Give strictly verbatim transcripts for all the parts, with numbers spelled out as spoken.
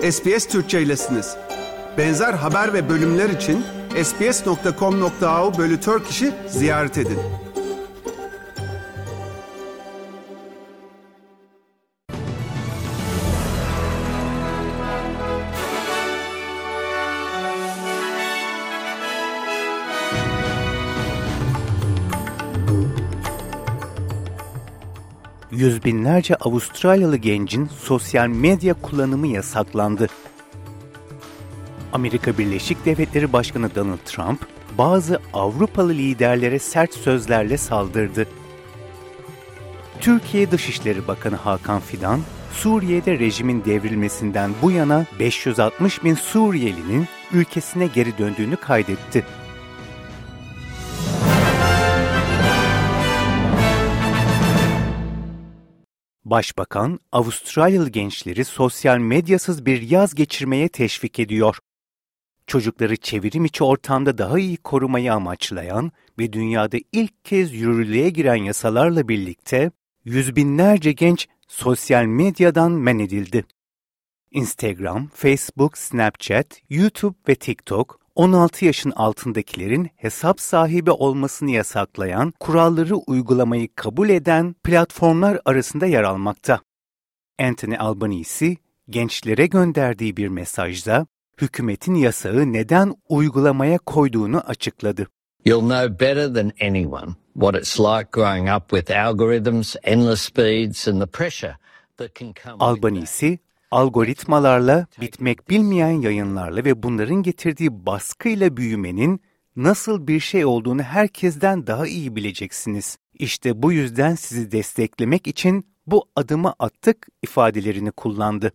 S B S Türkçe'ylesiniz. Benzer haber ve bölümler için sbs nokta com nokta a u bölü Turkish'i ziyaret edin. Yüz binlerce Avustralyalı gencin sosyal medya kullanımı yasaklandı. Amerika Birleşik Devletleri Başkanı Donald Trump, bazı Avrupalı liderlere sert sözlerle saldırdı. Türkiye Dışişleri Bakanı Hakan Fidan, Suriye'de rejimin devrilmesinden bu yana beş yüz altmış bin Suriyelinin ülkesine geri döndüğünü kaydetti. Başbakan, Avustralyalı gençleri sosyal medyasız bir yaz geçirmeye teşvik ediyor. Çocukları çevrim içi ortamda daha iyi korumayı amaçlayan ve dünyada ilk kez yürürlüğe giren yasalarla birlikte yüz binlerce genç sosyal medyadan men edildi. Instagram, Facebook, Snapchat, YouTube ve TikTok, on altı yaşın altındakilerin hesap sahibi olmasını yasaklayan, kuralları uygulamayı kabul eden platformlar arasında yer almakta. Anthony Albanese, gençlere gönderdiği bir mesajda, hükümetin yasağı neden uygulamaya koyduğunu açıkladı. You'll know better than anyone what it's like growing up with algorithms, endless speeds and the pressure that can come. Albanese, algoritmalarla, bitmek bilmeyen yayınlarla ve bunların getirdiği baskıyla büyümenin nasıl bir şey olduğunu herkesten daha iyi bileceksiniz. İşte bu yüzden sizi desteklemek için bu adımı attık ifadelerini kullandı.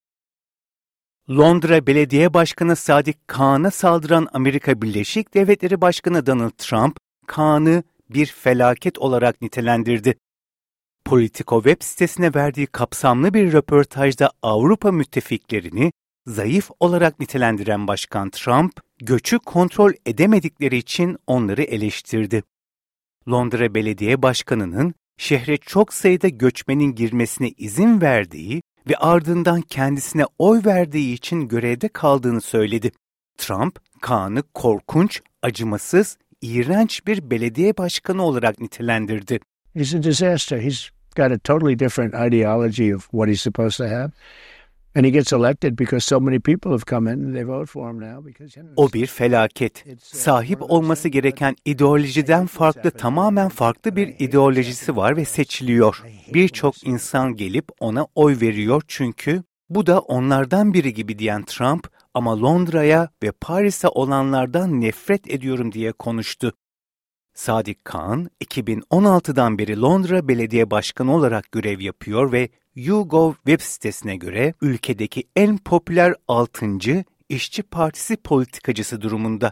Londra Belediye Başkanı Sadiq Khan'a saldıran Amerika Birleşik Devletleri Başkanı Donald Trump, Khan'ı bir felaket olarak nitelendirdi. Politico web sitesine verdiği kapsamlı bir röportajda Avrupa müttefiklerini zayıf olarak nitelendiren Başkan Trump, göçü kontrol edemedikleri için onları eleştirdi. Londra Belediye Başkanı'nın şehre çok sayıda göçmenin girmesine izin verdiği ve ardından kendisine oy verdiği için görevde kaldığını söyledi. Trump, Khan'ı korkunç, acımasız, iğrenç bir belediye başkanı olarak nitelendirdi. He's a disaster. He's got a totally different ideology of what he's supposed to have. And he gets elected because so many people have come in and they vote for him now because O bir felaket. Sahip olması gereken ideolojiden farklı, tamamen farklı bir ideolojisi var ve seçiliyor. Birçok insan gelip ona oy veriyor çünkü bu da onlardan biri gibi diyen Trump, ama Londra'ya ve Paris'e olanlardan nefret ediyorum diye konuştu. Sadiq Khan, iki bin on altıdan beri Londra Belediye Başkanı olarak görev yapıyor ve YouGov web sitesine göre ülkedeki en popüler altıncı İşçi Partisi politikacısı durumunda.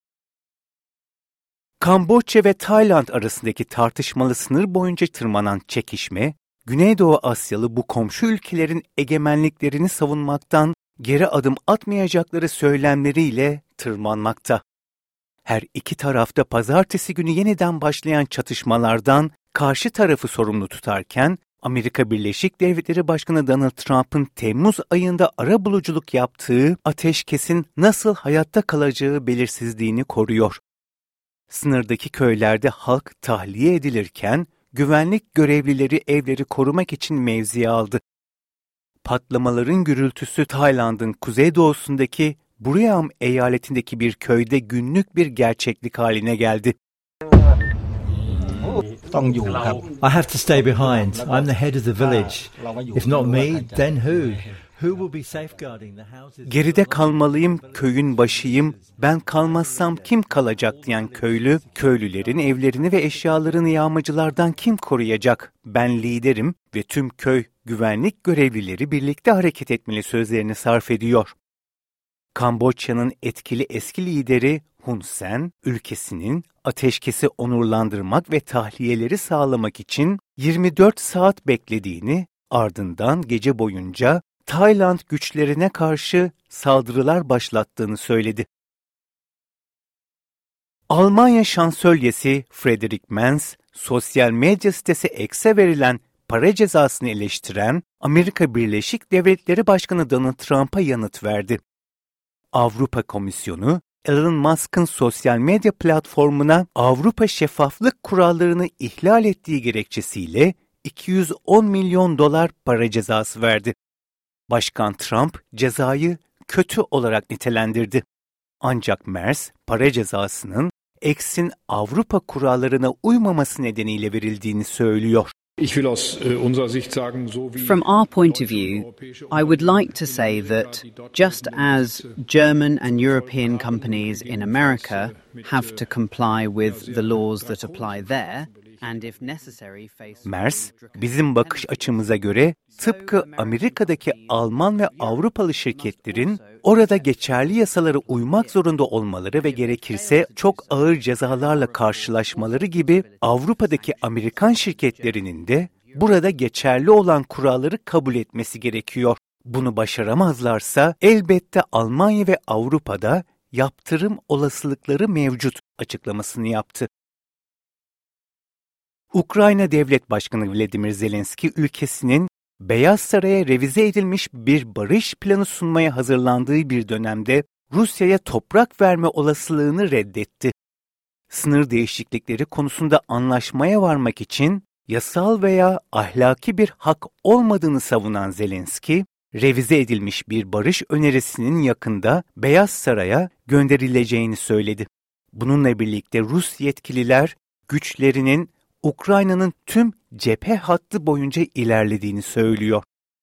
Kamboçya ve Tayland arasındaki tartışmalı sınır boyunca tırmanan çekişme, Güneydoğu Asyalı bu komşu ülkelerin egemenliklerini savunmaktan geri adım atmayacakları söylemleriyle tırmanmakta. Her iki tarafta pazartesi günü yeniden başlayan çatışmalardan karşı tarafı sorumlu tutarken, Amerika Birleşik Devletleri Başkanı Donald Trump'ın Temmuz ayında arabuluculuk yaptığı ateşkesin nasıl hayatta kalacağı belirsizliğini koruyor. Sınırdaki köylerde halk tahliye edilirken, güvenlik görevlileri evleri korumak için mevziye aldı. Patlamaların gürültüsü Tayland'ın kuzeydoğusundaki Buriram eyaletindeki bir köyde günlük bir gerçeklik haline geldi. I have to stay behind. I'm the head of the village. If not me, then who? Who will be safeguarding the houses? Geride kalmalıyım, köyün başıyım. Ben kalmazsam kim kalacak diyen köylü, köylülerin evlerini ve eşyalarını yağmacılardan kim koruyacak? Ben liderim ve tüm köy güvenlik görevlileri birlikte hareket etmeli sözlerini sarf ediyor. Kamboçya'nın etkili eski lideri Hun Sen, ülkesinin ateşkesi onurlandırmak ve tahliyeleri sağlamak için yirmi dört saat beklediğini, ardından gece boyunca Tayland güçlerine karşı saldırılar başlattığını söyledi. Almanya şansölyesi Friedrich Merz, sosyal medya sitesi X'e verilen para cezasını eleştiren Amerika Birleşik Devletleri Başkanı Donald Trump'a yanıt verdi. Avrupa Komisyonu, Elon Musk'ın sosyal medya platformuna Avrupa şeffaflık kurallarını ihlal ettiği gerekçesiyle iki yüz on milyon dolar para cezası verdi. Başkan Trump cezayı kötü olarak nitelendirdi. Ancak Merz, para cezasının X'in Avrupa kurallarına uymaması nedeniyle verildiğini söylüyor. From our point of view, I would like to say that just as German and European companies in America have to comply with the laws that apply there, and if necessary face... Merz, bizim bakış açımıza göre tıpkı Amerika'daki Alman ve Avrupalı şirketlerin orada geçerli yasalara uymak zorunda olmaları ve gerekirse çok ağır cezalarla karşılaşmaları gibi Avrupa'daki Amerikan şirketlerinin de burada geçerli olan kuralları kabul etmesi gerekiyor. Bunu başaramazlarsa elbette Almanya ve Avrupa'da yaptırım olasılıkları mevcut açıklamasını yaptı. Ukrayna Devlet Başkanı Volodymyr Zelenski ülkesinin Beyaz Saray'a revize edilmiş bir barış planı sunmaya hazırlandığı bir dönemde Rusya'ya toprak verme olasılığını reddetti. Sınır değişiklikleri konusunda anlaşmaya varmak için yasal veya ahlaki bir hak olmadığını savunan Zelenski, revize edilmiş bir barış önerisinin yakında Beyaz Saray'a gönderileceğini söyledi. Bununla birlikte Rus yetkililer güçlerinin Ukrayna'nın tüm cephe hattı boyunca ilerlediğini söylüyor.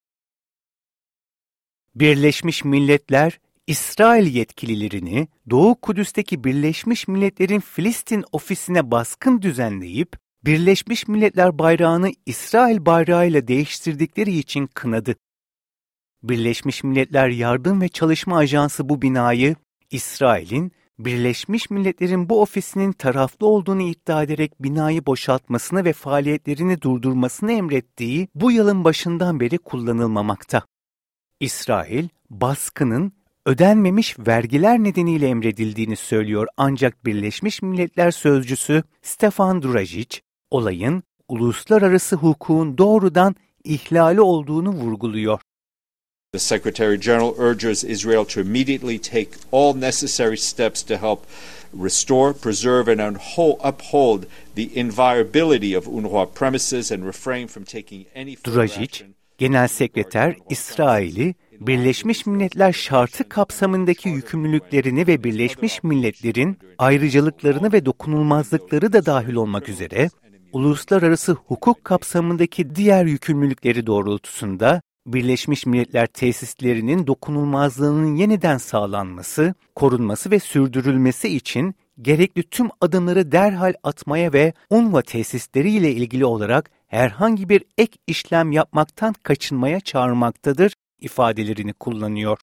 Birleşmiş Milletler, İsrail yetkililerini Doğu Kudüs'teki Birleşmiş Milletler'in Filistin ofisine baskın düzenleyip, Birleşmiş Milletler bayrağını İsrail bayrağıyla değiştirdikleri için kınadı. Birleşmiş Milletler Yardım ve Çalışma Ajansı bu binayı, İsrail'in Birleşmiş Milletler'in bu ofisinin taraflı olduğunu iddia ederek binayı boşaltmasını ve faaliyetlerini durdurmasını emrettiği bu yılın başından beri kullanılmamakta. İsrail, baskının ödenmemiş vergiler nedeniyle emredildiğini söylüyor ancak Birleşmiş Milletler Sözcüsü Stefan Dujarric, olayın uluslararası hukukun doğrudan ihlali olduğunu vurguluyor. The Secretary General urges Israel to immediately take all necessary steps to help restore, preserve and uphold the inviolability of UNRWA premises and refrain from taking any further Dujarric, Genel Sekreter İsrail'i Birleşmiş Milletler Şartı kapsamındaki yükümlülüklerini ve Birleşmiş Milletler'in ayrıcalıklarını ve dokunulmazlıkları da dahil olmak üzere uluslararası hukuk kapsamındaki diğer yükümlülükleri doğrultusunda Birleşmiş Milletler tesislerinin dokunulmazlığının yeniden sağlanması, korunması ve sürdürülmesi için gerekli tüm adımları derhal atmaya ve UNRWA tesisleriyle ilgili olarak herhangi bir ek işlem yapmaktan kaçınmaya çağırmaktadır ifadelerini kullanıyor.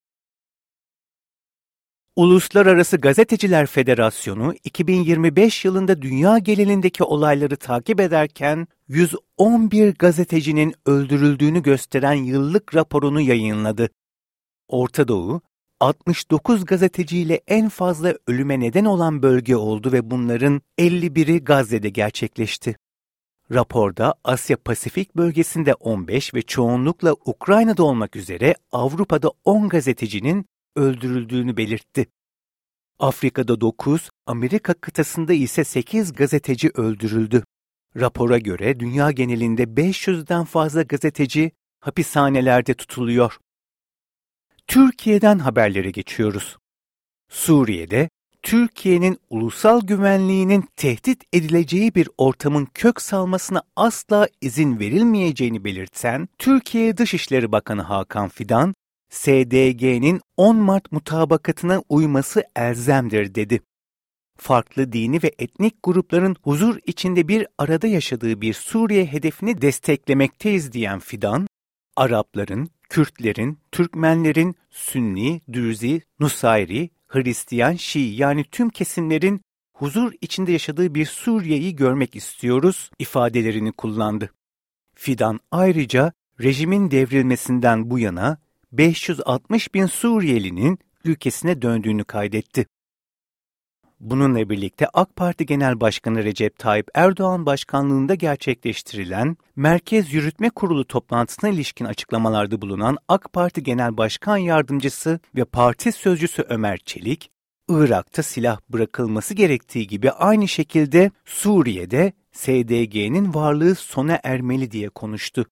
Uluslararası Gazeteciler Federasyonu iki bin yirmi beş yılında dünya genelindeki olayları takip ederken yüz on bir gazetecinin öldürüldüğünü gösteren yıllık raporunu yayınladı. Orta Doğu, altmış dokuz gazeteciyle en fazla ölüme neden olan bölge oldu ve bunların elli biri Gazze'de gerçekleşti. Raporda Asya Pasifik bölgesinde on beş ve çoğunlukla Ukrayna'da olmak üzere Avrupa'da on gazetecinin öldürüldüğünü belirtti. Afrika'da dokuz, Amerika kıtasında ise sekiz gazeteci öldürüldü. Rapora göre dünya genelinde beş yüzden fazla gazeteci hapishanelerde tutuluyor. Türkiye'den haberlere geçiyoruz. Suriye'de Türkiye'nin ulusal güvenliğinin tehdit edileceği bir ortamın kök salmasına asla izin verilmeyeceğini belirten Türkiye Dışişleri Bakanı Hakan Fidan, S D G'nin on Mart mutabakatına uyması elzemdir dedi. Farklı dini ve etnik grupların huzur içinde bir arada yaşadığı bir Suriye hedefini desteklemekteyiz diyen Fidan, Arapların, Kürtlerin, Türkmenlerin, Sünni, Dürzi, Nusayri, Hristiyan, Şii yani tüm kesimlerin huzur içinde yaşadığı bir Suriye'yi görmek istiyoruz ifadelerini kullandı. Fidan ayrıca rejimin devrilmesinden bu yana beş yüz altmış bin Suriyelinin ülkesine döndüğünü kaydetti. Bununla birlikte AK Parti Genel Başkanı Recep Tayyip Erdoğan başkanlığında gerçekleştirilen Merkez Yürütme Kurulu toplantısına ilişkin açıklamalarda bulunan AK Parti Genel Başkan Yardımcısı ve Parti Sözcüsü Ömer Çelik, Irak'ta silah bırakılması gerektiği gibi aynı şekilde Suriye'de S D G'nin varlığı sona ermeli diye konuştu.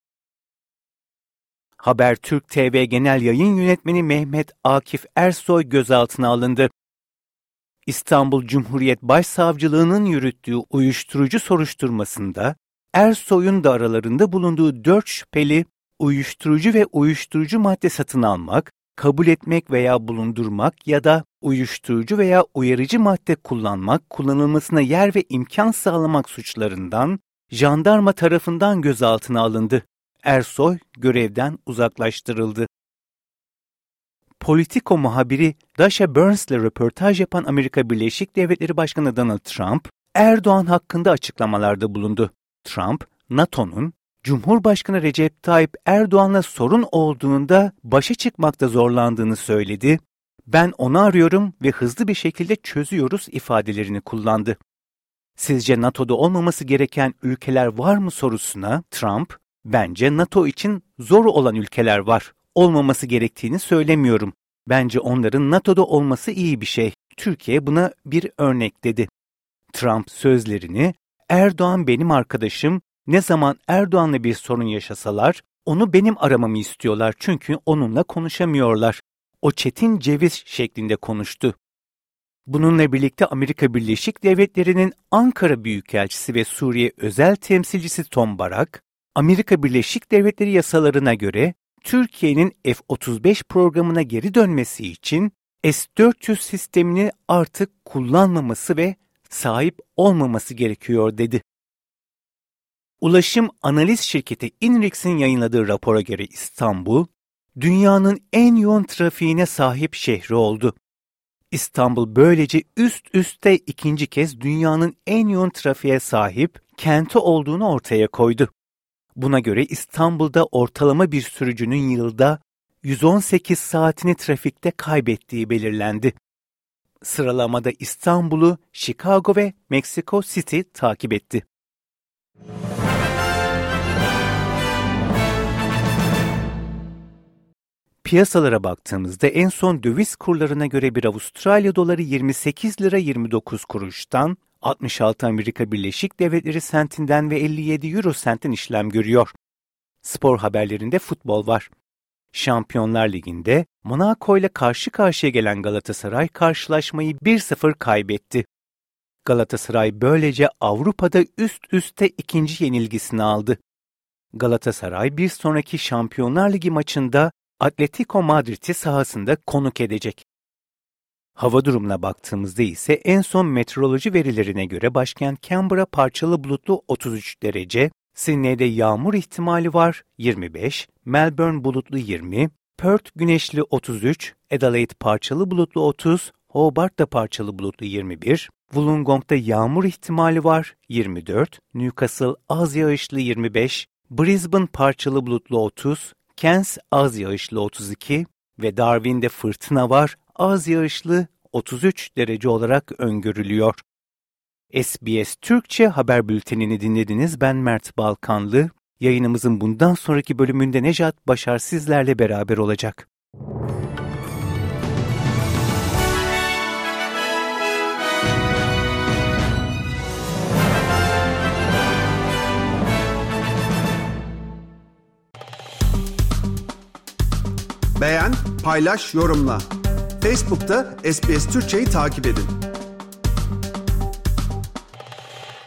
Habertürk T V Genel Yayın Yönetmeni Mehmet Akif Ersoy gözaltına alındı. İstanbul Cumhuriyet Başsavcılığı'nın yürüttüğü uyuşturucu soruşturmasında Ersoy'un da aralarında bulunduğu dört şüpheli uyuşturucu ve uyuşturucu madde satın almak, kabul etmek veya bulundurmak ya da uyuşturucu veya uyarıcı madde kullanmak, kullanılmasına yer ve imkan sağlamak suçlarından jandarma tarafından gözaltına alındı. Ersoy görevden uzaklaştırıldı. Politico muhabiri Dasha Burns'le röportaj yapan Amerika Birleşik Devletleri Başkanı Donald Trump, Erdoğan hakkında açıklamalarda bulundu. Trump, NATO'nun Cumhurbaşkanı Recep Tayyip Erdoğan'la sorun olduğunda başa çıkmakta zorlandığını söyledi. Ben onu arıyorum ve hızlı bir şekilde çözüyoruz ifadelerini kullandı. Sizce NATO'da olmaması gereken ülkeler var mı sorusuna Trump, bence NATO için zor olan ülkeler var. Olmaması gerektiğini söylemiyorum. Bence onların NATO'da olması iyi bir şey. Türkiye buna bir örnek dedi. Trump sözlerini, Erdoğan benim arkadaşım, ne zaman Erdoğan'la bir sorun yaşasalar, onu benim aramamı istiyorlar çünkü onunla konuşamıyorlar. O çetin ceviz şeklinde konuştu. Bununla birlikte Amerika Birleşik Devletleri'nin Ankara Büyükelçisi ve Suriye Özel Temsilcisi Tom Barak, Amerika Birleşik Devletleri yasalarına göre Türkiye'nin F otuz beş programına geri dönmesi için S dört yüz sistemini artık kullanmaması ve sahip olmaması gerekiyor dedi. Ulaşım analiz şirketi INRIX'in yayınladığı rapora göre İstanbul, dünyanın en yoğun trafiğine sahip şehri oldu. İstanbul böylece üst üste ikinci kez dünyanın en yoğun trafiğe sahip kenti olduğunu ortaya koydu. Buna göre İstanbul'da ortalama bir sürücünün yılda yüz on sekiz saatini trafikte kaybettiği belirlendi. Sıralamada İstanbul'u, Chicago ve Mexico City takip etti. Piyasalara baktığımızda en son döviz kurlarına göre bir Avustralya doları yirmi sekiz lira yirmi dokuz kuruştan, altmış altı Amerika Birleşik Devletleri sentinden ve elli yedi euro sentin işlem görüyor. Spor haberlerinde futbol var. Şampiyonlar Ligi'nde Monaco ile karşı karşıya gelen Galatasaray karşılaşmayı bir sıfır kaybetti. Galatasaray böylece Avrupa'da üst üste ikinci yenilgisini aldı. Galatasaray bir sonraki Şampiyonlar Ligi maçında Atletico Madrid'i sahasında konuk edecek. Hava durumuna baktığımızda ise en son meteoroloji verilerine göre başkent Canberra parçalı bulutlu otuz üç derece, Sydney'de yağmur ihtimali var yirmi beş, Melbourne bulutlu yirmi, Perth güneşli otuz üç, Adelaide parçalı bulutlu otuz, Hobart'ta parçalı bulutlu yirmi bir, Wollongong'da yağmur ihtimali var yirmi dört, Newcastle az yağışlı yirmi beş, Brisbane parçalı bulutlu otuz, Cairns az yağışlı otuz iki ve Darwin'de fırtına var az yağışlı otuz üç derece olarak öngörülüyor. S B S Türkçe haber bültenini dinlediniz. Ben Mert Balkanlı. Yayınımızın bundan sonraki bölümünde Nejat Başar sizlerle beraber olacak. Beğen, paylaş, yorumla. Facebook'ta S B S Türkçe'yi takip edin.